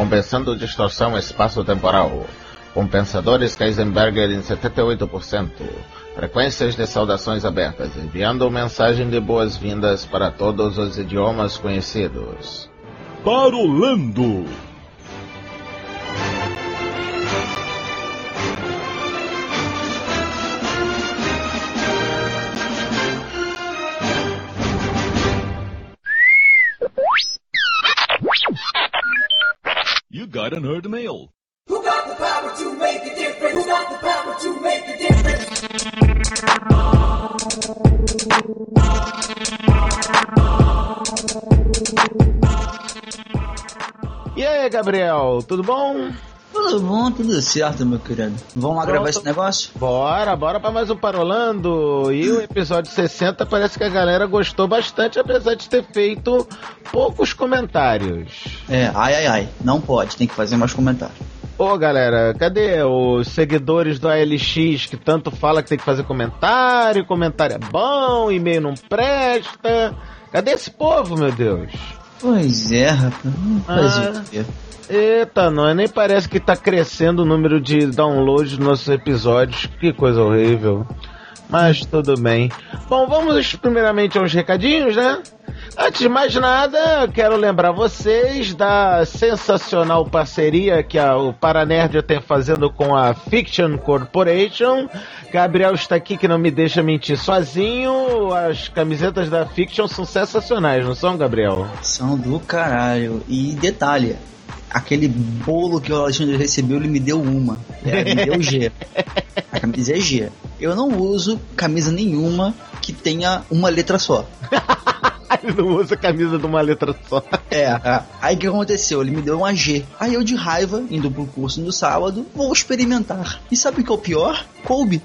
compensando distorção espaço-temporal. Compensadores Heisenberger em 78%. Frequências de saudações abertas, enviando mensagem de boas-vindas para todos os idiomas conhecidos. Parolando! You got a nerd mail. Who got the power to make a difference? Who got the power to make a difference? E aí, Gabriel, tudo bom? Tudo bom, tudo certo, meu querido. Vamos lá gravar esse negócio? Bora pra mais um Parolando. E o episódio 60 parece que a galera gostou bastante, apesar de ter feito poucos comentários. Ai, não pode, tem que fazer mais comentários. Ô galera, cadê os seguidores do ALX que tanto fala que tem que fazer comentário é bom, e-mail não presta? Cadê esse povo, meu Deus? Pois é, rapaz, fazer o quê? Eita, nem parece que tá crescendo o número de downloads dos nossos episódios, que coisa horrível. Mas tudo bem. Bom, vamos primeiramente aos recadinhos, né? Antes de mais nada, quero lembrar vocês da sensacional parceria que o Paranerd tem fazendo com a Fiction Corporation. Gabriel está aqui que não me deixa mentir sozinho. As camisetas da Fiction são sensacionais, não são, Gabriel? São do caralho. E detalhe, aquele bolo que o Alexandre recebeu, ele me deu uma. Me deu G. A camisa é G. Eu não uso camisa nenhuma que tenha uma letra só. Ele não usa camisa de uma letra só. Aí o que aconteceu? Ele me deu uma G. Aí eu, de raiva, indo pro curso no sábado, vou experimentar. E sabe o que é o pior? Coube.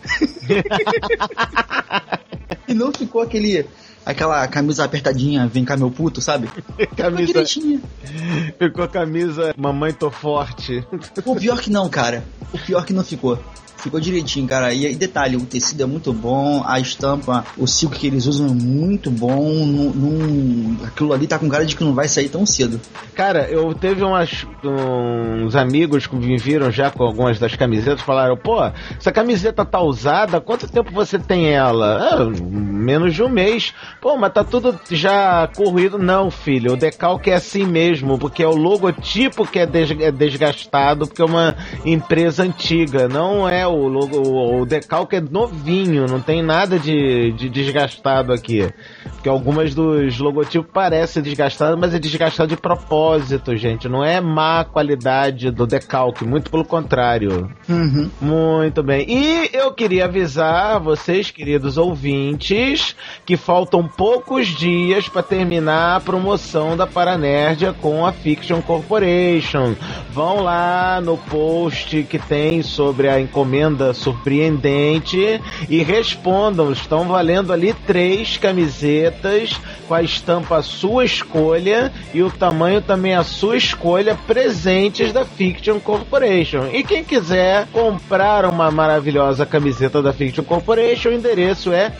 E não ficou aquela camisa apertadinha, vem cá meu puto, sabe? Camisa... Ficou direitinho. Ficou a camisa mamãe tô forte. O pior que não, cara. O pior que não ficou. Ficou direitinho, cara. E detalhe, o tecido é muito bom, a estampa, o silk que eles usam é muito bom. Aquilo ali tá com cara de que não vai sair tão cedo. Cara, eu teve uns amigos que me viram já com algumas das camisetas, falaram, pô, essa camiseta tá usada, quanto tempo você tem ela? Menos de um mês. Pô, mas tá tudo já corrido. Não, filho, o decalque é assim mesmo, porque é o logotipo que é desgastado, porque é uma empresa antiga, não é o decalque é novinho, não tem nada de desgastado aqui. Porque algumas dos logotipos parecem desgastados, mas é desgastado de propósito, gente. Não é má qualidade do decalque, muito pelo contrário. Uhum. Muito bem. E eu queria avisar vocês, queridos ouvintes, que faltam poucos dias para terminar a promoção da Paranerdia com a Fiction Corporation. Vão lá no post que tem sobre a encomenda surpreendente e respondam. Estão valendo ali 3 camisetas com a estampa à sua escolha e o tamanho também à sua escolha, presentes da Fiction Corporation. E quem quiser comprar uma maravilhosa camiseta da Fiction Corporation, o endereço é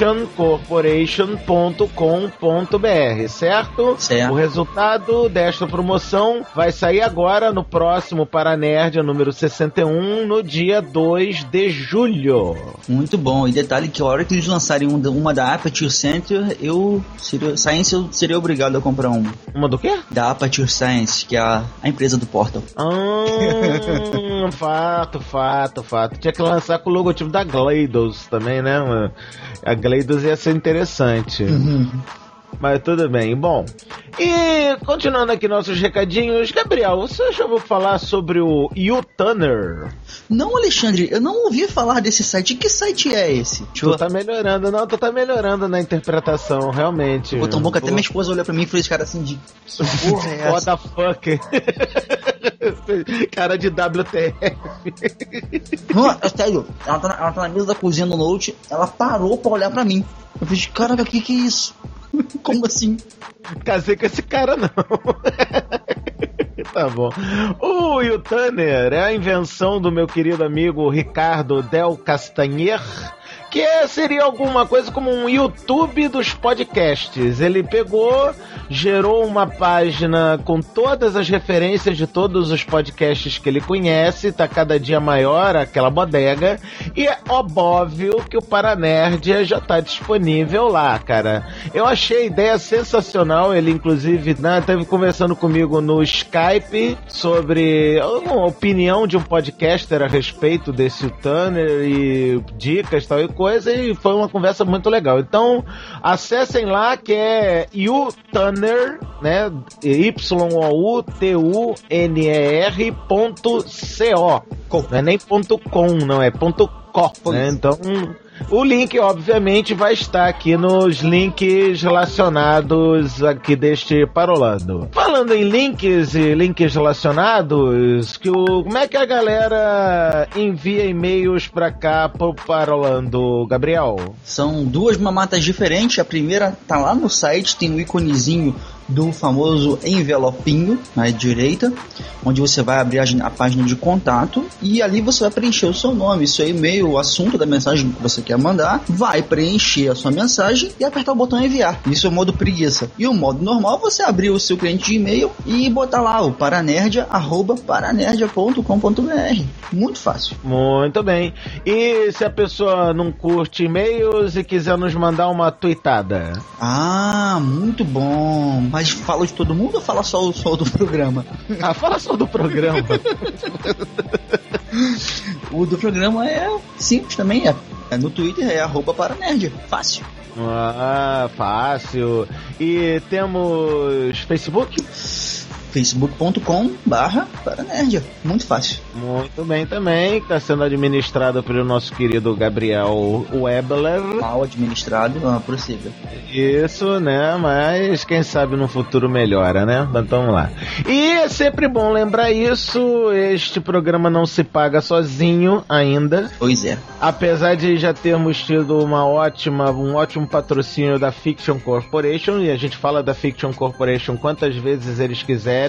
fictioncorporation.com.br, certo? Certo. O resultado desta promoção vai sair agora no próximo Paranerdia número 61, no dia 2 de julho. Muito bom. E detalhe que a hora que eles lançarem uma da Aperture Center, eu seria obrigado a comprar uma. Uma do quê? Da Aperture Science, que é a empresa do Portal. Fato. Tinha que lançar com o logotipo da GLaDOS também, né? A GLaDOS ia ser interessante. Uhum. Mas tudo bem, bom. E continuando aqui nossos recadinhos, Gabriel, você já ouviu falar sobre o U-Tuner? Não, Alexandre, eu não ouvi falar desse site. Que site é esse? Tu tá melhorando, tu tá melhorando na interpretação, realmente. Ficou tão bom que até minha esposa olhou pra mim e fez cara assim de... Que porra é essa? What the fuck? Cara de WTF. Não, é sério, ela tá na mesa da cozinha no Note, ela parou pra olhar pra mim. Eu fiz, caraca, que é isso? Como assim? Casei com esse cara, não. Tá bom. O U-Tuner é a invenção do meu querido amigo Ricardo Del Castanher, que seria alguma coisa como um YouTube dos podcasts. Ele pegou, gerou uma página com todas as referências de todos os podcasts que ele conhece, tá cada dia maior aquela bodega, e é óbvio que o Paranerdia já tá disponível lá, cara. Eu achei a ideia sensacional, ele inclusive esteve conversando comigo no Skype sobre uma opinião de um podcaster a respeito desse Tanner e dicas, tal e coisa, e foi uma conversa muito legal. Então, acessem lá, que é YouTuner, né? YOUTUNER.co. Não é nem .com, não, é .co, né? Então, o link, obviamente, vai estar aqui nos links relacionados aqui deste Parolando. Falando em links e links relacionados, como é que a galera envia e-mails pra cá pro Parolando, Gabriel? São duas mamatas diferentes. A primeira tá lá no site, tem um íconezinho do famoso envelopinho na direita, onde você vai abrir a página de contato e ali você vai preencher o seu nome, seu e-mail, o assunto da mensagem que você quer mandar, vai preencher a sua mensagem e apertar o botão enviar. Isso é o modo preguiça. E o modo normal, você abrir o seu cliente de e-mail e botar lá o paranerdia@paranerdia.com.br. Muito fácil. Muito bem. E se a pessoa não curte e-mails e quiser nos mandar uma tweetada? Ah, muito bom. Mas fala de todo mundo ou fala só do programa? Ah, fala só do programa. O do programa é simples também, é no Twitter, é @paranerdia. Fácil. Ah, fácil. E temos Facebook? facebook.com/paranerdia. Muito fácil. Muito bem também. Está sendo administrado pelo nosso querido Gabriel Webler. Mal administrado, prossiga. Isso, né? Mas quem sabe no futuro melhora, né? Então vamos lá. E é sempre bom lembrar isso. Este programa não se paga sozinho ainda. Pois é. Apesar de já termos tido um ótimo patrocínio da Fiction Corporation, e a gente fala da Fiction Corporation quantas vezes eles quiserem.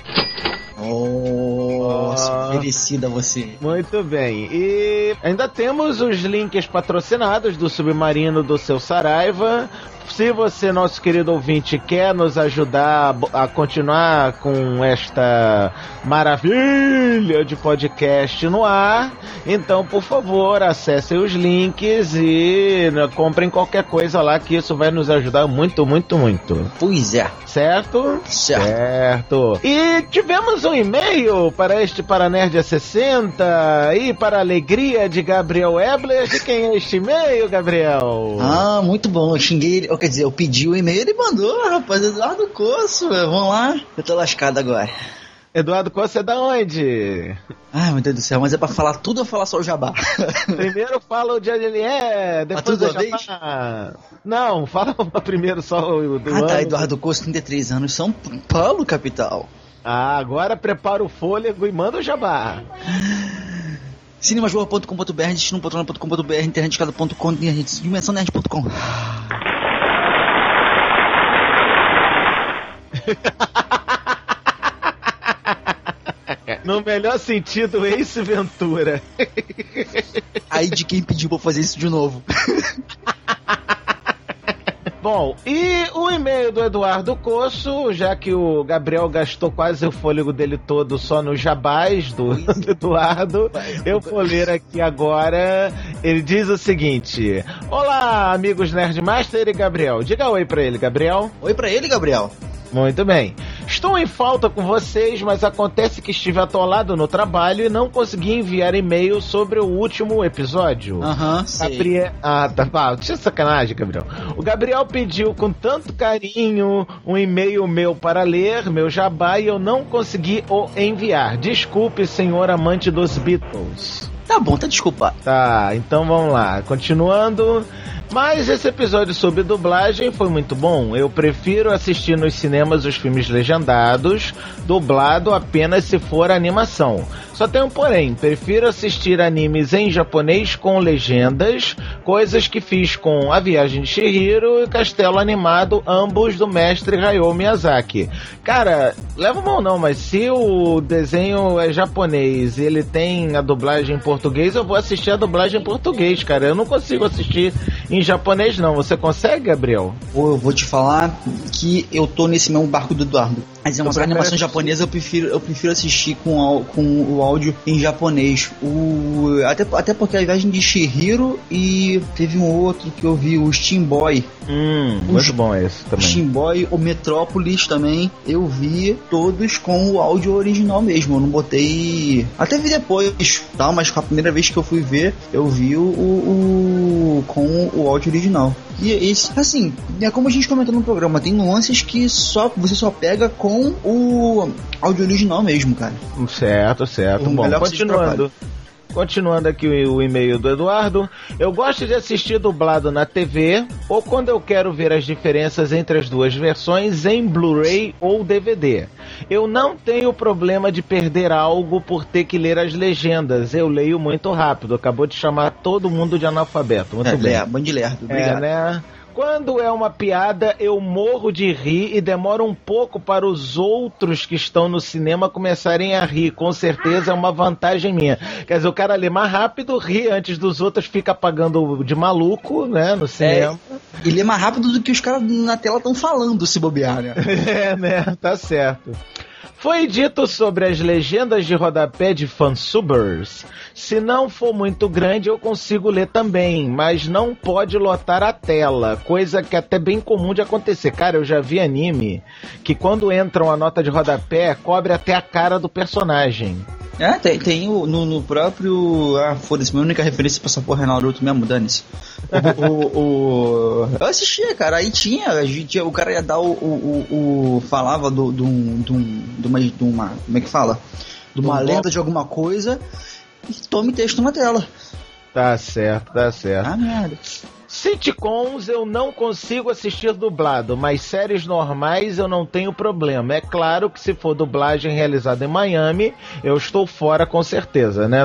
Merecida você. Muito bem. E ainda temos os links patrocinados do Submarino do Seu Saraiva. Se você, nosso querido ouvinte, quer nos ajudar a continuar com esta maravilha de podcast no ar, então, por favor, acessem os links e comprem qualquer coisa lá, que isso vai nos ajudar muito, muito, muito. Pois é. Certo? Certo. E tivemos um e-mail para este Paranerdia 60 e para a alegria de Gabriel Webler. De quem é este e-mail, Gabriel? Ah, muito bom. Eu xinguei ele. Quer dizer, eu pedi o e-mail e ele mandou, rapaz. Eduardo Coço, vamos lá. Eu tô lascado agora. Eduardo Costa é da onde? Ai, meu Deus do céu, mas é pra falar tudo ou falar só o jabá? Primeiro fala de onde ele é, depois o jabá. Não, fala primeiro só o do ano. Tá, Eduardo Costa, 33 anos, São Paulo, capital. Ah, agora prepara o fôlego e manda o jabá. cinemasburra.com.br, destinopatrona.com.br, internetcada.com, dimensãonerd.com. No melhor sentido, Ace Ventura. Aí de quem pediu pra fazer isso de novo. Bom, e o e-mail do Eduardo Coço, já que o Gabriel gastou quase o fôlego dele todo só no jabás do Eduardo, eu vou ler aqui agora. Ele diz o seguinte: olá, amigos Nerdmaster e Gabriel. Diga oi pra ele, Gabriel. Oi pra ele, Gabriel. Muito bem. Estou em falta com vocês, mas acontece que estive atolado no trabalho e não consegui enviar e-mail sobre o último episódio. Sei. Tinha sacanagem, Gabriel. O Gabriel pediu com tanto carinho um e-mail meu para ler, meu jabá, e eu não consegui o enviar. Desculpe, senhor amante dos Beatles. Tá bom, tá desculpado. Tá, então vamos lá. Continuando. Mas esse episódio sobre dublagem foi muito bom. Eu prefiro assistir nos cinemas os filmes legendados, dublado apenas se for animação. Só tem um porém, prefiro assistir animes em japonês com legendas, coisas que fiz com A Viagem de Chihiro e Castelo Animado, ambos do mestre Hayao Miyazaki. Cara, leva mal não, mas se o desenho é japonês e ele tem a dublagem em português, eu vou assistir a dublagem em português, cara. Eu não consigo assistir em japonês não. Você consegue, Gabriel? Eu vou te falar que eu tô nesse mesmo barco do Eduardo. Mas é uma animação japonesa, eu prefiro assistir com o áudio em japonês. Até porque A Viagem de Chihiro e teve um outro que eu vi, o Steam Boy. Muito bom esse também. O Steam Boy, o Metrópolis também, eu vi todos com o áudio original mesmo. Eu não botei... Até vi depois, tá? Mas a primeira vez que eu fui ver, eu vi com o áudio original. E esse, assim, é como a gente comentou no programa, tem nuances que você só pega com o áudio original mesmo, cara. Certo. Bom, continuando aqui o e-mail do Eduardo. Eu gosto de assistir dublado na TV ou quando eu quero ver as diferenças entre as duas versões em Blu-ray ou DVD. Eu não tenho problema de perder algo por ter que ler as legendas. Eu leio muito rápido. Acabou de chamar todo mundo de analfabeto. Muito bem. Bom de lerdo. Obrigado. Né? Quando é uma piada, eu morro de rir e demora um pouco para os outros que estão no cinema começarem a rir. Com certeza é uma vantagem minha. Quer dizer, o cara lê mais rápido, ri antes dos outros, fica pagando de maluco, né, no cinema. E lê mais rápido do que os caras na tela estão falando, se bobear, né? Né, tá certo. Foi dito sobre as legendas de rodapé de fansubers. Se não for muito grande, eu consigo ler também, mas não pode lotar a tela, coisa que é até bem comum de acontecer. Cara, eu já vi anime que quando entra a nota de rodapé, cobre até a cara do personagem. Tem no próprio... foda-se, minha única referência pra essa porra é Naruto mesmo, dane-se. Eu assistia, cara, aí tinha o cara ia dar falava de uma como é que fala? De uma lenda de alguma coisa e tome texto na tela. Tá certo. Merda. Sitcoms eu não consigo assistir dublado, mas séries normais eu não tenho problema. É claro que se for dublagem realizada em Miami, eu estou fora com certeza, né?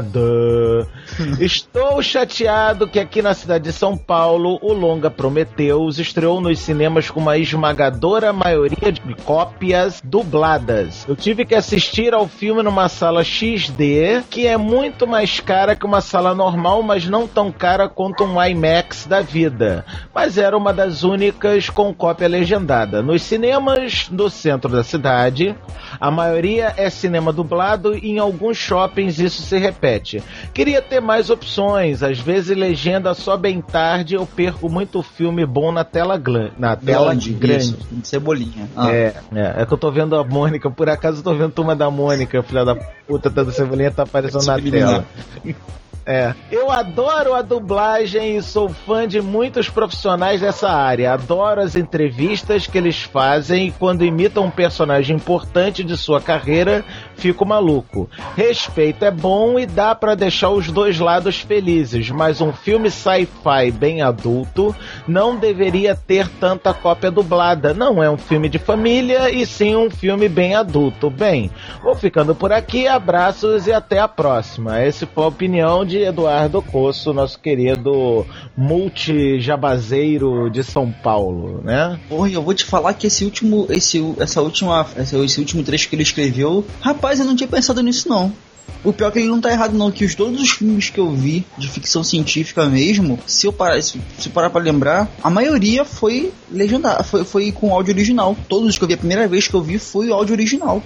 Estou chateado que aqui na cidade de São Paulo, o longa Prometheus estreou nos cinemas com uma esmagadora maioria de cópias dubladas. Eu tive que assistir ao filme numa sala XD, que é muito mais cara que uma sala normal, mas não tão cara quanto um IMAX da vida. Mas era uma das únicas com cópia legendada. Nos cinemas do centro da cidade, a maioria é cinema dublado e em alguns shoppings isso se repete. Queria ter mais opções, às vezes legenda só bem tarde, eu perco muito filme bom na tela grande. Isso, cebolinha. É que eu tô vendo a Mônica, por acaso eu tô vendo Turma da Mônica, filha da puta, toda cebolinha tá aparecendo na tela. Eu adoro a dublagem e sou fã de muitos profissionais dessa área. Adoro as entrevistas que eles fazem e quando imitam um personagem importante de sua carreira, fico maluco. Respeito é bom e dá pra deixar os dois lados felizes, mas um filme sci-fi bem adulto não deveria ter tanta cópia dublada. Não é um filme de família e sim um filme bem adulto. Bem, vou ficando por aqui, abraços e até a próxima. Essa foi a opinião de Eduardo Cosso, nosso querido multijabazeiro de São Paulo, né? Porra, eu vou te falar que esse último trecho que ele escreveu, rapaz, eu não tinha pensado nisso não. O pior é que ele não tá errado não, que todos os filmes que eu vi de ficção científica mesmo, se parar pra lembrar, a maioria foi legendado, foi com áudio original. Todos os que eu vi, a primeira vez que eu vi foi o áudio original.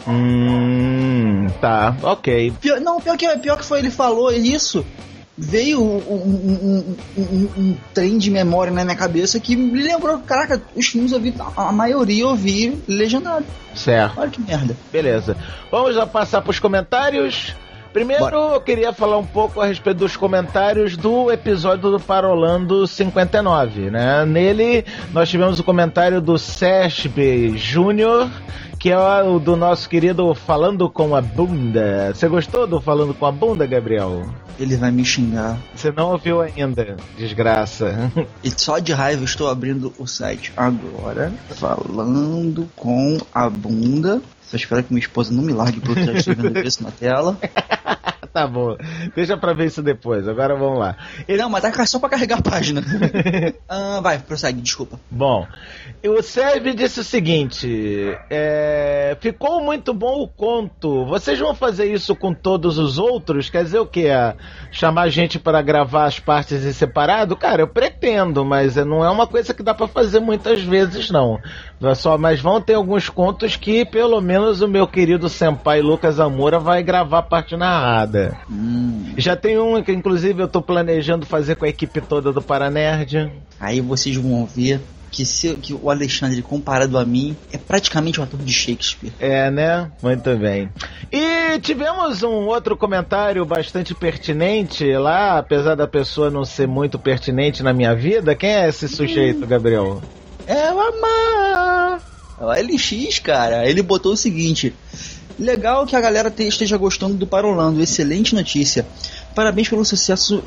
Tá, ok. Pior que foi, ele falou isso, veio um trem de memória na minha cabeça que me lembrou, caraca, os filmes eu vi, a maioria eu vi legendado. Certo. Olha que merda. Beleza. Vamos já passar pros comentários. Primeiro, eu queria falar um pouco a respeito dos comentários do episódio do Parolando 59, né? Nele, nós tivemos o comentário do Sérgio Júnior, que que é o do nosso querido Falando com a Bunda. Você gostou do Falando com a Bunda, Gabriel? Ele vai me xingar. Você não ouviu ainda, desgraça. E só de raiva estou abrindo o site agora. Falando com a Bunda. Só espero que minha esposa não me largue por trás, estou vendo isso na tela. Tá bom, deixa pra ver isso depois, agora vamos lá. Não, mas tá só pra carregar a página. Vai, prossegue, desculpa. Bom, o Sérgio disse o seguinte, ficou muito bom o conto, vocês vão fazer isso com todos os outros? Quer dizer o quê? Chamar gente para gravar as partes em separado? Cara, eu pretendo, mas não é uma coisa que dá pra fazer muitas vezes não. Mas vão ter alguns contos que pelo menos o meu querido senpai Lucas Amora vai gravar a parte narrada. Já tem um que inclusive eu tô planejando fazer com a equipe toda do Paranerd. Aí vocês vão ver que o Alexandre, comparado a mim, é praticamente um ator de Shakespeare. É, né? Muito bem. E tivemos um outro comentário bastante pertinente lá, apesar da pessoa não ser muito pertinente na minha vida. Quem é esse sujeito, Gabriel? É o Amar. É o LX, cara. Ele botou o seguinte: legal que a galera esteja gostando do Parolando, excelente notícia. Parabéns pelo sucesso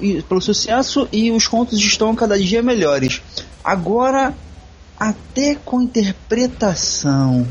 e os contos estão cada dia melhores. Agora, até com interpretação.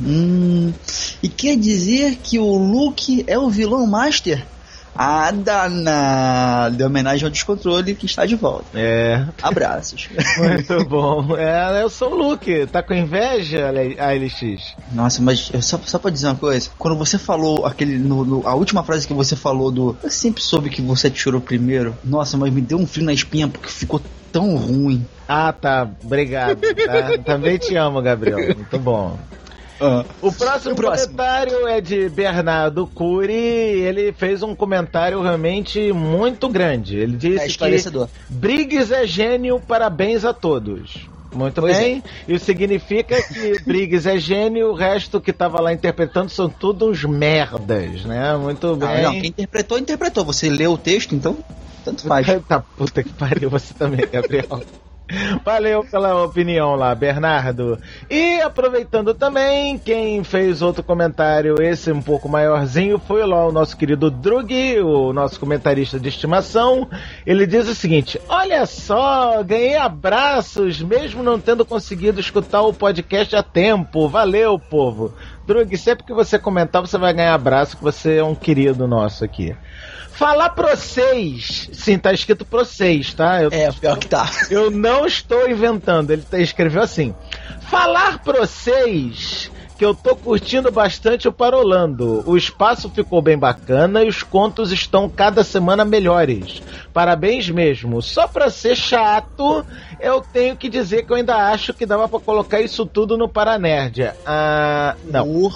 E quer dizer que o Luke é o vilão master? Ah, danado. De homenagem ao Descontrole, que está de volta. Abraços. Muito bom. Eu sou o Luke. Tá com inveja, ALX? Nossa, mas só pra dizer uma coisa. Quando você falou a última frase que você falou eu sempre soube que você tirou primeiro. Nossa, mas me deu um frio na espinha porque ficou tão ruim. Ah, tá. Obrigado. Tá? Também te amo, Gabriel. Muito bom. O próximo comentário é de Bernardo Cury. Ele fez um comentário realmente muito grande. Ele disse que Briggs é gênio, parabéns a todos. Muito bem. Isso significa que Briggs é gênio, o resto que tava lá interpretando são todos uns merdas, né? Muito bem. Não, quem interpretou. Você leu o texto, então tanto faz. Tá, puta que pariu, você também, Gabriel. Valeu pela opinião lá, Bernardo. E aproveitando também, quem fez outro comentário, esse um pouco maiorzinho, foi lá o nosso querido Drug, o nosso comentarista de estimação. Ele diz o seguinte: olha só, ganhei abraços, mesmo não tendo conseguido escutar o podcast a tempo. Valeu, povo. Drug, sempre que você comentar, você vai ganhar abraço, que você é um querido nosso aqui. Falar pra vocês. Sim, tá escrito pra vocês, tá? Pior que tá. Eu não estou inventando. Ele escreveu assim: falar pra vocês que eu tô curtindo bastante o Parolando. O espaço ficou bem bacana e os contos estão cada semana melhores. Parabéns mesmo. Só pra ser chato, eu tenho que dizer que eu ainda acho que dava pra colocar isso tudo no Paranerd. Não.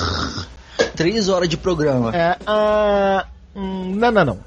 3 horas de programa. Não.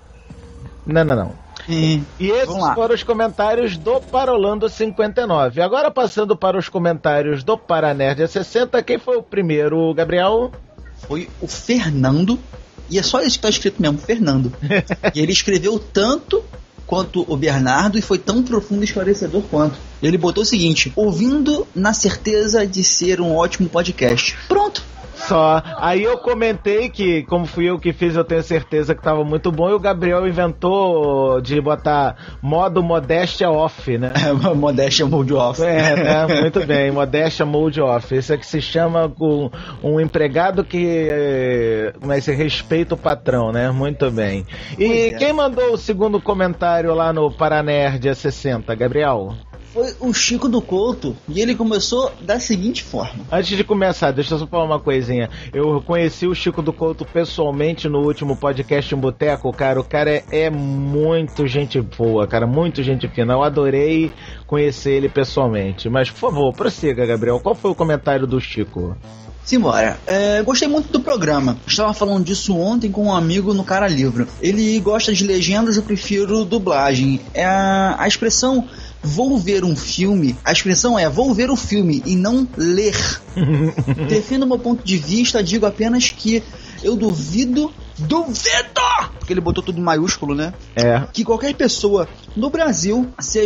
E esses foram os comentários do Parolando 59. Agora passando para os comentários do Paranerd 60, quem foi o primeiro, Gabriel? Foi o Fernando, e é só isso que tá escrito mesmo, Fernando. E ele escreveu tanto quanto o Bernardo e foi tão profundo e esclarecedor quanto. Ele botou o seguinte: ouvindo na certeza de ser um ótimo podcast. Pronto. Só. Aí eu comentei que, como fui eu que fiz, eu tenho certeza que tava muito bom. E o Gabriel inventou de botar modo modéstia off, né? Modéstia mode off. Né? Muito bem, modéstia mode off. Isso é que se chama um empregado que mas respeita o patrão, né? Muito bem. E quem mandou o segundo comentário lá no Paranerd 60, Gabriel? Foi o Chico do Couto, e ele começou da seguinte forma. Antes de começar, deixa eu só falar uma coisinha. Eu conheci o Chico do Couto pessoalmente no último podcast em Boteco, cara. O cara é muito gente boa, cara, muito gente fina. Eu adorei conhecer ele pessoalmente. Mas, por favor, prossiga, Gabriel. Qual foi o comentário do Chico? Simbora. Gostei muito do programa. Estava falando disso ontem com um amigo no Cara Livro. Ele gosta de legendas, eu prefiro dublagem. A expressão vou ver um filme, a expressão é vou ver o filme e não ler. Defendo meu ponto de vista, digo apenas que eu duvido, porque ele botou tudo em maiúsculo, né? Que qualquer pessoa no Brasil seja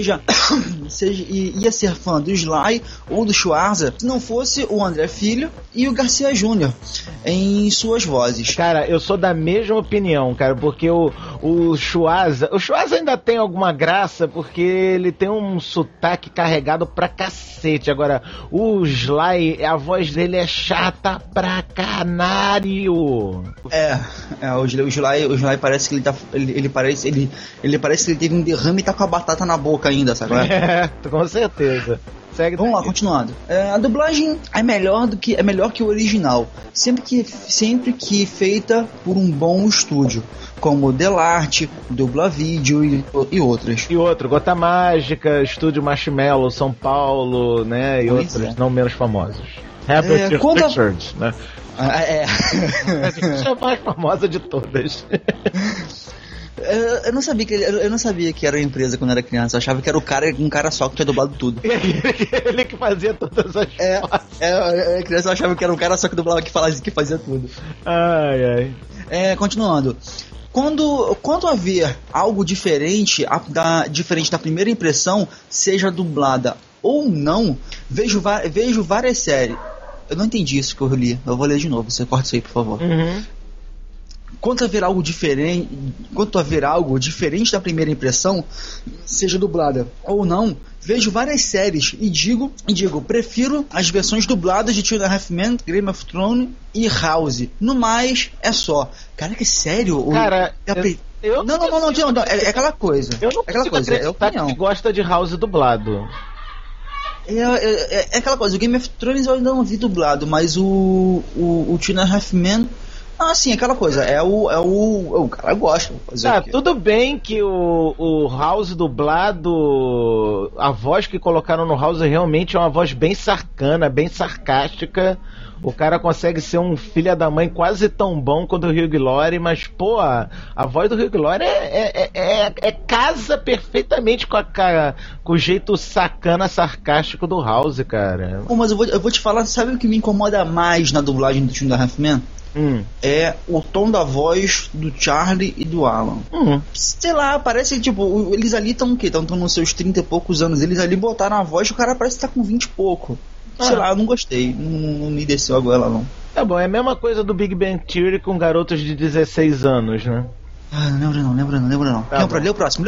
ia ser fã do Sly ou do Schwarza se não fosse o André Filho e o Garcia Júnior em suas vozes. Cara, eu sou da mesma opinião, cara, porque o Schwarza ainda tem alguma graça porque ele tem um sotaque carregado pra cacete. Agora, o Sly, a voz dele é chata pra canário. O Sly parece que ele parece que ele teve um derrame e tá com a batata na boca ainda, sabe? Com certeza. Segue. Vamos lá, continuando. A dublagem é melhor que o original, sempre que feita por um bom estúdio, como Delarte, Dubla Vídeo e outras. E outro, Gota Mágica, Estúdio Marshmallow, São Paulo, né? E Pois outros é. não menos famosos. Herbert quando a- Richards, né? Essa é a mais famosa de todas. Eu não sabia que era uma empresa quando era criança. Eu achava que era um cara só que tinha dublado tudo. Ele que fazia todas as Criança eu achava que era um cara só que dublava que fazia tudo. Ai. Continuando. Quando haver algo diferente da primeira impressão, seja dublada ou não, vejo várias séries. Eu não entendi isso que eu li. Eu vou ler de novo. Você corta isso aí, por favor. Quanto haver algo diferente da primeira impressão, seja dublada ou não, vejo várias séries e digo, prefiro as versões dubladas de Two and a Half Men, Game of Thrones e House. No mais, é só. Cara, que sério? Cara, Não, é aquela coisa. Eu não é aquela consigo coisa, é acreditar opinião. que gosta de House dublado. É aquela coisa, o Game of Thrones eu ainda não vi dublado, mas o Two and a Half Men, sim, aquela coisa, o cara gosta. Tudo bem que o House dublado, a voz que colocaram no House realmente é uma voz bem sarcana, bem sarcástica. O cara consegue ser um filho da mãe quase tão bom quanto o Hugh Laurie, mas, pô, a voz do Hugh Laurie casa perfeitamente com o jeito sacana, sarcástico do House, cara. Mas eu vou te falar, sabe o que me incomoda mais na dublagem do Two and a Half Men? É o tom da voz do Charlie e do Alan. Sei lá, parece que tipo, eles ali estão o quê? Estão nos seus 30 e poucos anos. Eles ali botaram a voz e o cara parece que tá com 20 e pouco. Sei lá, eu não gostei. Não me desceu a goela, não. Tá bom, é a mesma coisa do Big Bang Theory com garotos de 16 anos, né? Não lembro não. Tá Lê o próximo.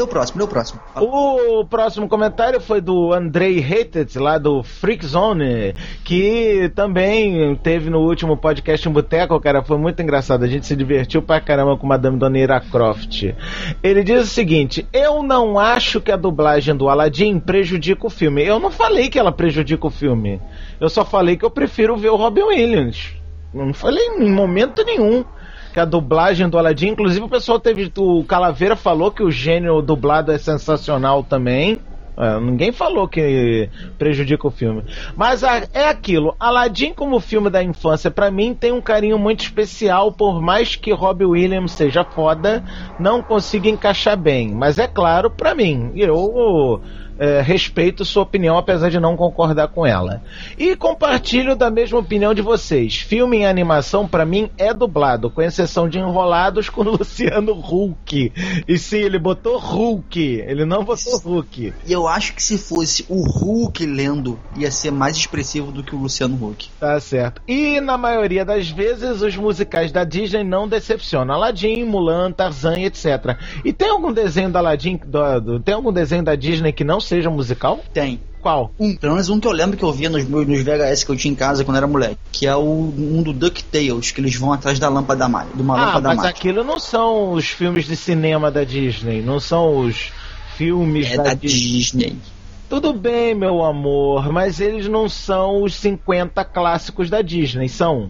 O próximo comentário foi do Andrei Hated, lá do Freak Zone, que também teve no último podcast em Boteco, cara, foi muito engraçado, a gente se divertiu pra caramba com Madame Dona Ira Croft. Ele diz o seguinte: eu não acho que a dublagem do Aladdin prejudica o filme. Eu não falei que ela prejudica o filme, eu só falei que eu prefiro ver o Robin Williams. Eu não falei em momento nenhum que a dublagem do Aladdin, inclusive o pessoal o Calaveira falou que o gênio dublado é sensacional também. Ninguém falou que prejudica o filme. Mas é aquilo, Aladdin como filme da infância, pra mim tem um carinho muito especial, por mais que Robin Williams seja foda, não consiga encaixar bem. Mas é claro, pra mim, eu respeito sua opinião, apesar de não concordar com ela. E compartilho da mesma opinião de vocês. Filme em animação, pra mim, é dublado, com exceção de Enrolados com Luciano Huck. E sim, ele botou Hulk, ele não botou Huck. E eu acho que se fosse o Hulk lendo, ia ser mais expressivo do que o Luciano Huck. Tá certo. E na maioria das vezes, os musicais da Disney não decepcionam. Aladdin, Mulan, Tarzan, etc. E tem algum desenho da Aladdin, tem algum desenho da Disney que não seja musical? Tem. Qual? Pelo menos um que eu lembro que eu via nos VHS que eu tinha em casa quando era moleque, que é um do DuckTales, que eles vão atrás da lâmpada mágica, de uma lâmpada mas mágica. aquilo não são os filmes de cinema da Disney, não são os filmes Da Disney. Tudo bem, meu amor, mas eles não são os 50 clássicos da Disney, são?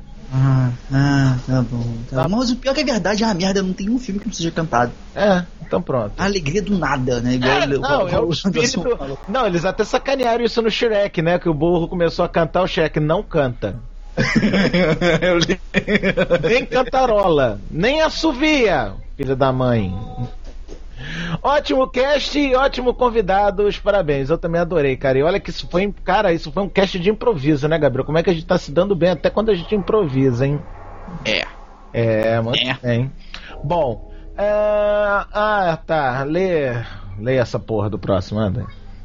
Tá bom. Mas o pior é que é verdade, a merda, não tem um filme que não seja cantado. Então pronto. A alegria do nada, né? Igual o espírito... Não, eles até sacanearam isso no Shrek, né? Que o burro começou a cantar, o Shrek não canta. Nem cantarola, nem assovia, filho da mãe. Ótimo cast e ótimo convidados, parabéns, eu também adorei, cara. E olha que isso foi um cast de improviso, né, Gabriel? Como é que a gente tá se dando bem até quando a gente improvisa, hein? Muito bem. Bom, tá, lê essa porra do próximo, anda.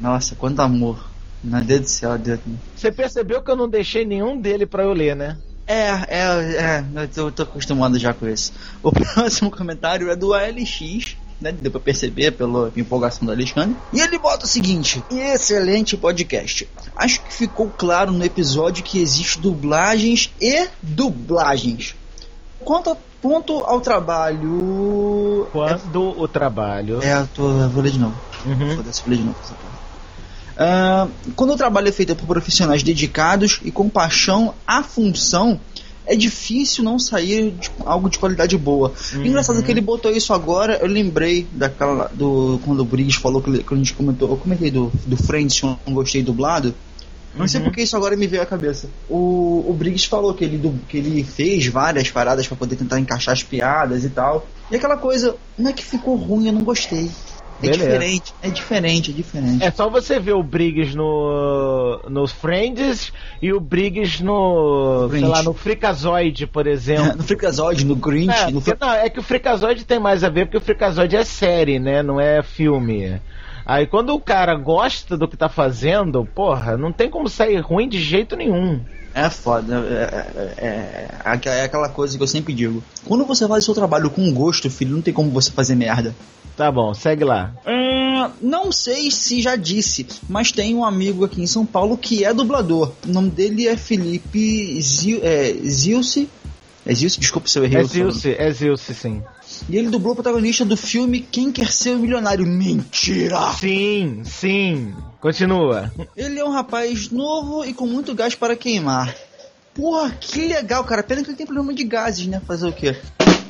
Nossa, quanto amor. Meu Deus do céu, Deus. Você percebeu que eu não deixei nenhum dele pra eu ler, né? Eu tô acostumado já com isso. O próximo comentário é do ALX, né? Deu pra perceber pela empolgação do Alexandre. E ele bota o seguinte: excelente podcast. Acho que ficou claro no episódio que existe dublagens e dublagens. Quanto ao trabalho. Quando o trabalho. Eu vou ler de novo. Foda-se, vou ler de novo essa parte. Quando o trabalho é feito por profissionais dedicados e com paixão à função, é difícil não sair de algo de qualidade boa. Engraçado que ele botou isso agora. Eu lembrei quando o Briggs falou, que a gente comentou. Eu comentei do Friends, que eu não gostei dublado. Não sei porque isso agora me veio à cabeça. O Briggs falou que ele fez várias paradas pra poder tentar encaixar as piadas e tal. E aquela coisa, não é que ficou ruim, eu não gostei. É diferente. É só você ver o Briggs no Friends e o Briggs sei lá, no Freakazoid, por exemplo. No Freakazoid, no Grinch. É que o Freakazoid tem mais a ver, porque o Freakazoid é série, né? Não é filme. Aí quando o cara gosta do que tá fazendo, porra, não tem como sair ruim de jeito nenhum. É foda. É aquela coisa que eu sempre digo. Quando você faz o seu trabalho com gosto, filho, não tem como você fazer merda. Tá bom, segue lá. Não sei se já disse, mas tem um amigo aqui em São Paulo que é dublador. O nome dele é Felipe Zilce. É Zilce? Desculpa se eu errei. É Zilce, sim. E ele dublou o protagonista do filme Quem Quer Ser o Milionário. Mentira! Sim. Continua. Ele é um rapaz novo e com muito gás para queimar. Porra, que legal, cara. Pena que ele tem problema de gases, né? Fazer o quê?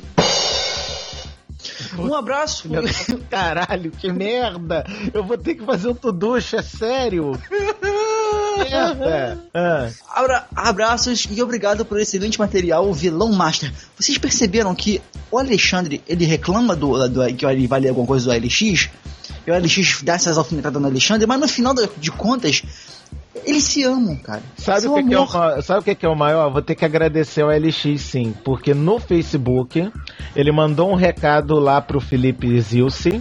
Um abraço. Caralho, que merda. Eu vou ter que fazer um tuducho, é sério. Merda. Abraços e obrigado por excelente material, Vilão Master. Vocês perceberam que o Alexandre, ele reclama que ele vai ler alguma coisa do ALX? E o ALX dá essas alfinetadas no Alexandre, mas no final de contas, eles se amam, cara. Sabe o que é o maior? Vou ter que agradecer ao LX, sim. Porque no Facebook, ele mandou um recado lá pro Felipe Zilce.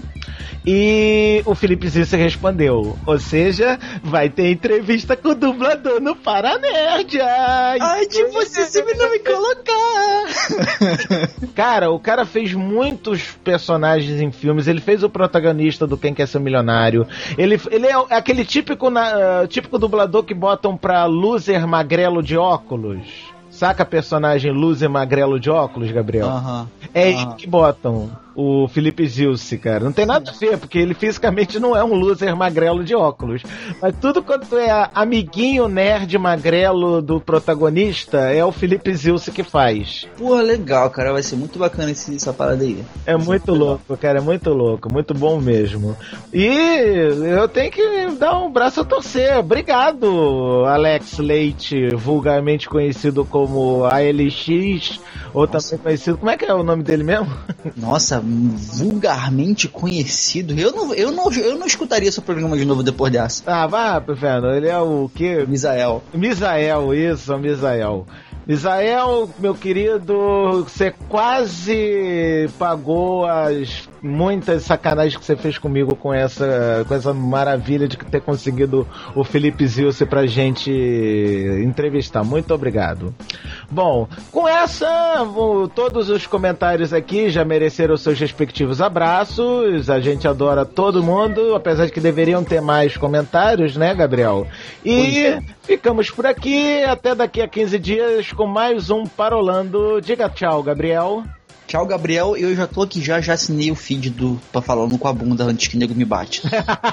E o Felipe Zilce respondeu. Ou seja, vai ter entrevista com o dublador no Paranerd. Ai, de você sempre não me colocar. Cara, o cara fez muitos personagens em filmes. Ele fez o protagonista do Quem Quer Ser Milionário. Ele é aquele típico dublador que botam pra loser magrelo de óculos. Saca personagem loser magrelo de óculos, Gabriel? Ele que botam. O Felipe Zilce, cara. Não tem nada a ver, porque ele fisicamente não é um loser magrelo de óculos. Mas tudo quanto é amiguinho nerd magrelo do protagonista, é o Felipe Zilce que faz. Porra, legal, cara. Vai ser muito bacana essa parada aí. É muito louco, cara. É muito louco. Muito bom mesmo. E eu tenho que dar um braço a torcer. Obrigado, Alex Leite, vulgarmente conhecido como ALX, ou também conhecido... Como é que é o nome dele mesmo? Nossa, vulgarmente conhecido. Eu não escutaria seu programa de novo depois dessa. Ah, vá, Fernando. Ele é o quê? Misael, isso, Misael. Misael, meu querido, você quase pagou as muitas sacanagens que você fez comigo com essa maravilha de ter conseguido o Felipe Zilce pra gente entrevistar. Muito obrigado. Bom, com todos os comentários aqui já mereceram seus respectivos abraços. A gente adora todo mundo, apesar de que deveriam ter mais comentários, né, Gabriel? E ficamos por aqui, até daqui a 15 dias com mais um Parolando. Diga tchau, Gabriel. Tchau, Gabriel. Eu já tô aqui, já assinei o feed pra falando com a bunda antes que o nego me bate.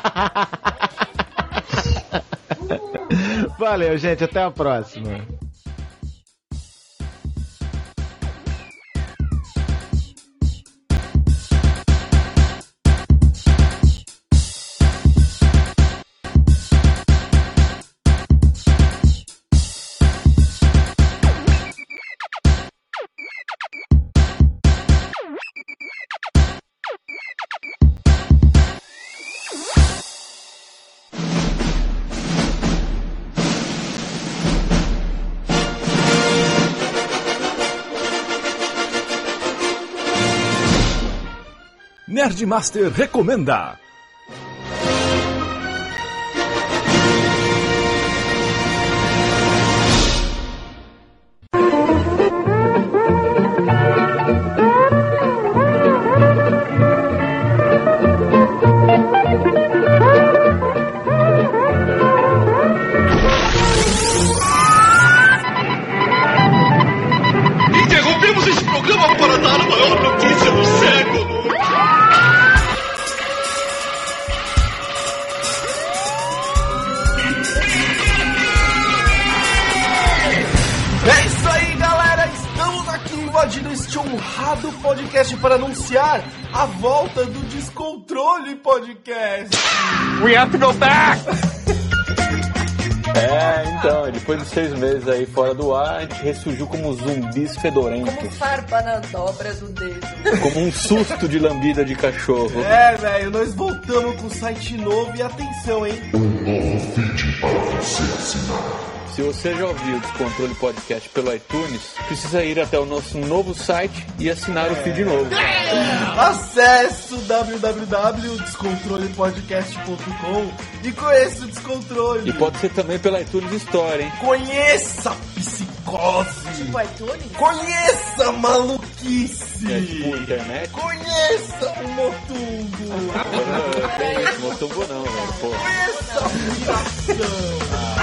Valeu, gente. Até a próxima. Nerdmaster recomenda. invadido este honrado podcast para anunciar a volta do Descontrole Podcast. We have to go back! Então, depois de 6 meses aí fora do ar, a gente ressurgiu como zumbis fedorentos. Como farpa na dobra do dedo. Como um susto de lambida de cachorro. Velho, nós voltamos com o site novo e atenção, hein? Se você já ouviu o Descontrole Podcast pelo iTunes, precisa ir até o nosso novo site e assinar o feed novo. Acesse o www.descontrolepodcast.com e conheça o Descontrole. E pode ser também pela iTunes Store, hein? Conheça a psicose. Tipo iTunes? Conheça a maluquice. É tipo internet. Conheça o Motumbo. Motumbo não, velho. Pô. Conheça a piração.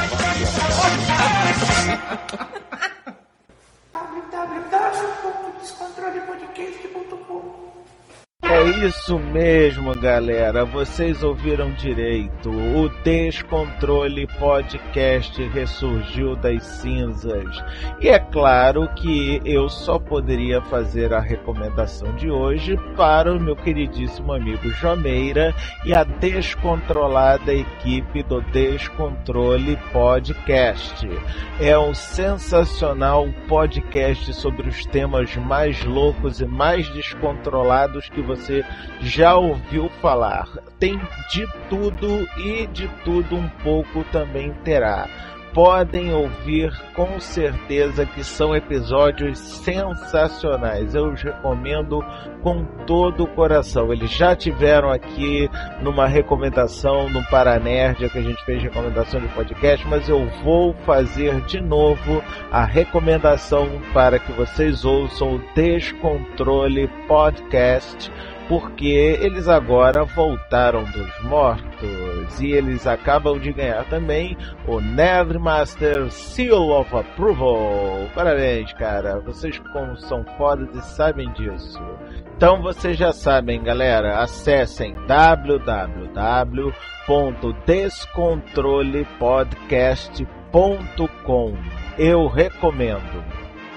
www.descontrolepodcast.com. É isso mesmo, galera. Vocês ouviram direito. O Descontrole Podcast ressurgiu das cinzas. E é claro que eu só poderia fazer a recomendação de hoje para o meu queridíssimo amigo Jomeira e a descontrolada equipe do Descontrole Podcast. É um sensacional podcast sobre os temas mais loucos e mais descontrolados que você já ouviu falar. Tem de tudo e de tudo um pouco também terá. Podem ouvir com certeza que são episódios sensacionais. Eu os recomendo com todo o coração. Eles já tiveram aqui numa recomendação no Paranerd, que a gente fez recomendação de podcast, mas eu vou fazer de novo a recomendação para que vocês ouçam o Descontrole Podcast, porque eles agora voltaram dos mortos e eles acabam de ganhar também o Nerdmaster Seal of Approval. Parabéns, cara, vocês como são fodas e sabem disso. Então vocês já sabem, galera, acessem www.descontrolepodcast.com. Eu recomendo.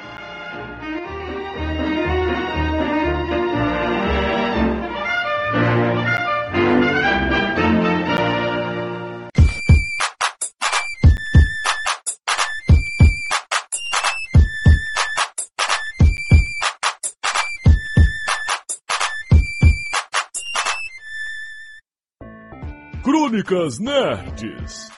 Crônicas Nerds.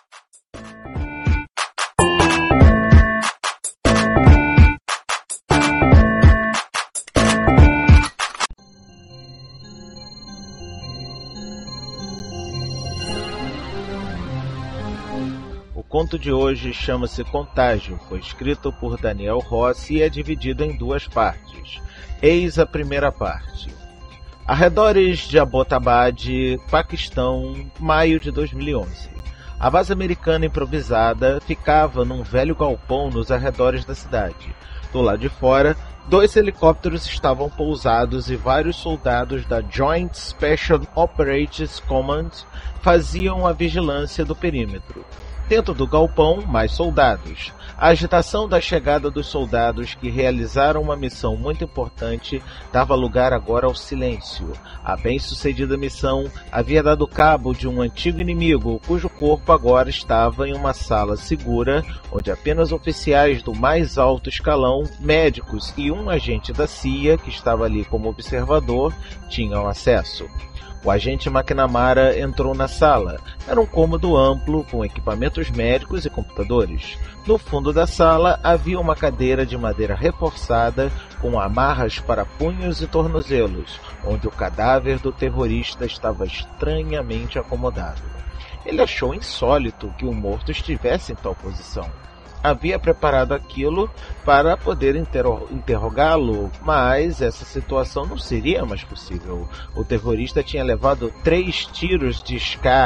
O conto de hoje chama-se Contágio, foi escrito por Daniel Rossi e é dividido em 2 partes. Eis a primeira parte. Arredores de Abbottabad, Paquistão, maio de 2011. A base americana improvisada ficava num velho galpão nos arredores da cidade. Do lado de fora, 2 helicópteros estavam pousados e vários soldados da Joint Special Operations Command faziam a vigilância do perímetro. Dentro do galpão, mais soldados. A agitação da chegada dos soldados que realizaram uma missão muito importante dava lugar agora ao silêncio. A bem-sucedida missão havia dado cabo de um antigo inimigo, cujo corpo agora estava em uma sala segura, onde apenas oficiais do mais alto escalão, médicos e um agente da CIA, que estava ali como observador, tinham acesso. O agente McNamara entrou na sala. Era um cômodo amplo, com equipamentos médicos e computadores. No fundo da sala havia uma cadeira de madeira reforçada, com amarras para punhos e tornozelos, onde o cadáver do terrorista estava estranhamente acomodado. Ele achou insólito que o morto estivesse em tal posição. Havia preparado aquilo para poder interrogá-lo, mas essa situação não seria mais possível. O terrorista tinha levado 3 tiros de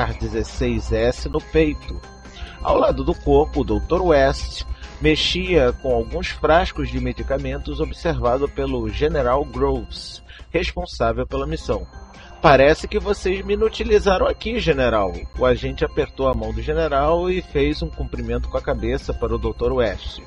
SCAR-16S no peito. Ao lado do corpo, o Dr. West mexia com alguns frascos de medicamentos observado pelo General Groves, responsável pela missão. Parece que vocês me inutilizaram aqui, general. O agente apertou a mão do general e fez um cumprimento com a cabeça para o Dr. West.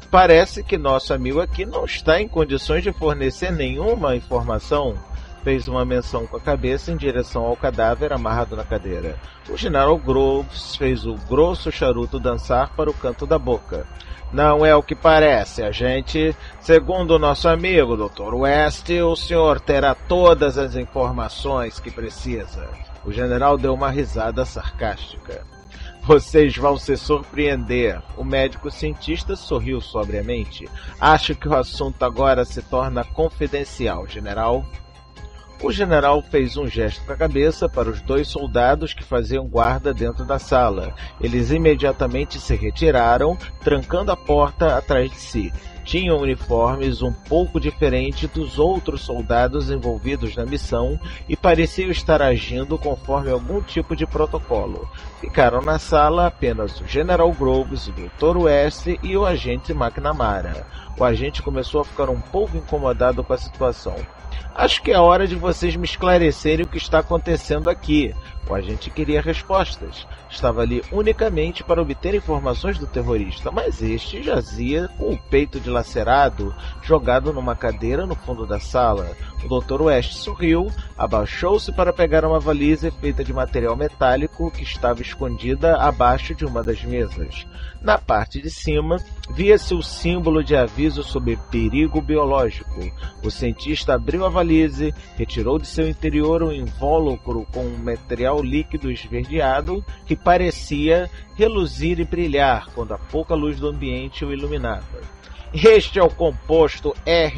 Parece que nosso amigo aqui não está em condições de fornecer nenhuma informação. Fez uma menção com a cabeça em direção ao cadáver amarrado na cadeira. O General Groves fez o grosso charuto dançar para o canto da boca. Não é o que parece, agente. Segundo o nosso amigo, Dr. West, o senhor terá todas as informações que precisa. O general deu uma risada sarcástica. Vocês vão se surpreender. O médico cientista sorriu sobriamente. Acho que o assunto agora se torna confidencial, general. O general fez um gesto com a cabeça para os 2 soldados que faziam guarda dentro da sala. Eles imediatamente se retiraram, trancando a porta atrás de si. Tinham uniformes um pouco diferentes dos outros soldados envolvidos na missão e pareciam estar agindo conforme algum tipo de protocolo. Ficaram na sala apenas o General Groves, o Dr. West e o agente McNamara. O agente começou a ficar um pouco incomodado com a situação. Acho que é hora de vocês me esclarecerem o que está acontecendo aqui. O agente queria respostas. Estava ali unicamente para obter informações do terrorista, mas este jazia com o peito dilacerado, jogado numa cadeira no fundo da sala. O Dr. West sorriu, abaixou-se para pegar uma valise feita de material metálico que estava escondida abaixo de uma das mesas. Na parte de cima, via-se o símbolo de aviso sobre perigo biológico. O cientista abriu a valise, retirou de seu interior um invólucro com um material líquido esverdeado que parecia reluzir e brilhar quando a pouca luz do ambiente o iluminava. Este é o composto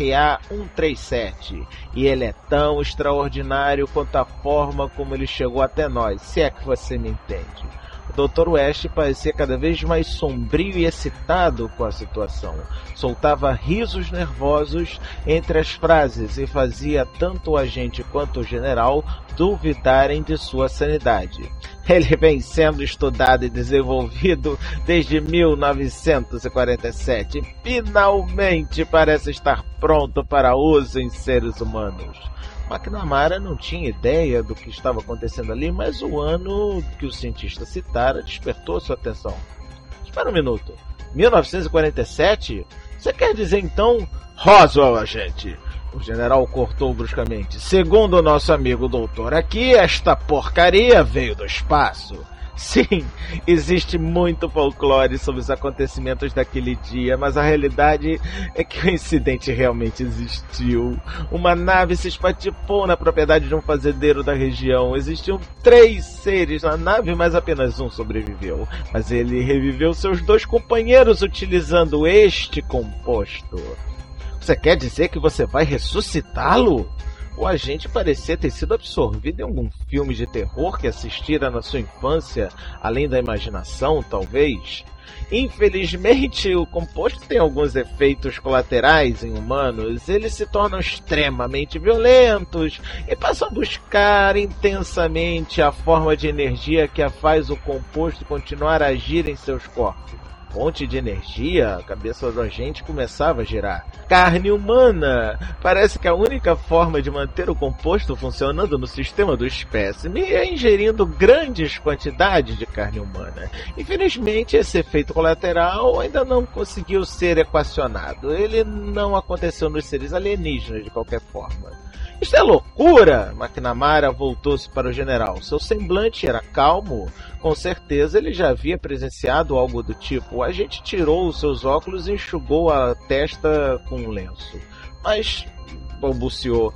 RA-137 e ele é tão extraordinário quanto a forma como ele chegou até nós, se é que você me entende. O Dr. West parecia cada vez mais sombrio e excitado com a situação. Soltava risos nervosos entre as frases e fazia tanto o agente quanto o general duvidarem de sua sanidade. Ele vem sendo estudado e desenvolvido desde 1947 e finalmente parece estar pronto para uso em seres humanos. McNamara não tinha ideia do que estava acontecendo ali, mas o ano que o cientista citara despertou sua atenção. Espera um minuto. 1947? Você quer dizer então Roswell, agente? O general cortou bruscamente. Segundo o nosso amigo doutor aqui, esta porcaria veio do espaço. Sim, existe muito folclore sobre os acontecimentos daquele dia, mas a realidade é que o incidente realmente existiu. Uma nave se espatifou na propriedade de um fazendeiro da região. Existiam 3 seres na nave, mas apenas um sobreviveu. Mas ele reviveu seus 2 companheiros utilizando este composto. Você quer dizer que você vai ressuscitá-lo? O agente parecia ter sido absorvido em algum filme de terror que assistira na sua infância, além da imaginação, talvez. Infelizmente, o composto tem alguns efeitos colaterais em humanos. Eles se tornam extremamente violentos e passam a buscar intensamente a forma de energia que faz o composto continuar a agir em seus corpos. Fonte de energia, a cabeça do agente começava a girar. Carne humana! Parece que a única forma de manter o composto funcionando no sistema do espécime é ingerindo grandes quantidades de carne humana. Infelizmente, esse efeito colateral ainda não conseguiu ser equacionado. Ele não aconteceu nos seres alienígenas de qualquer forma. Isso é loucura! McNamara voltou-se para o general. Seu semblante era calmo. Com certeza ele já havia presenciado algo do tipo. O agente tirou os seus óculos e enxugou a testa com um lenço. Mas, balbuciou,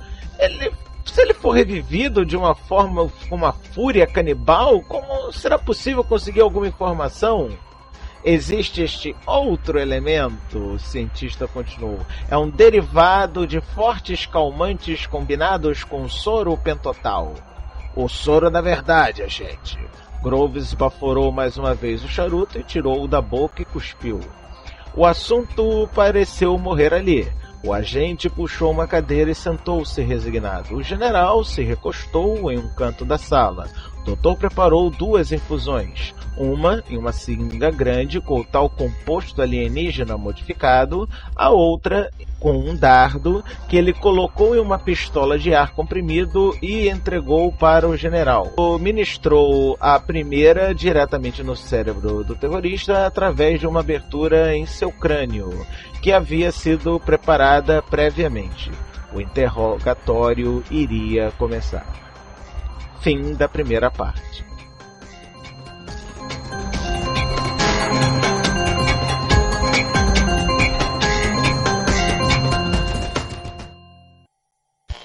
se ele for revivido de uma forma com uma fúria canibal, como será possível conseguir alguma informação? Existe este outro elemento, o cientista continuou. É um derivado de fortes calmantes combinados com soro pentotal. O soro da verdade, agente. Groves baforou mais uma vez o charuto e tirou-o da boca e cuspiu. O assunto pareceu morrer ali. O agente puxou uma cadeira e sentou-se resignado. O general se recostou em um canto da sala. O doutor preparou 2 infusões, uma em uma seringa grande com o tal composto alienígena modificado, a outra com um dardo que ele colocou em uma pistola de ar comprimido e entregou para o general. Ministrou a primeira diretamente no cérebro do terrorista através de uma abertura em seu crânio, que havia sido preparada previamente. O interrogatório iria começar. Fim da primeira parte.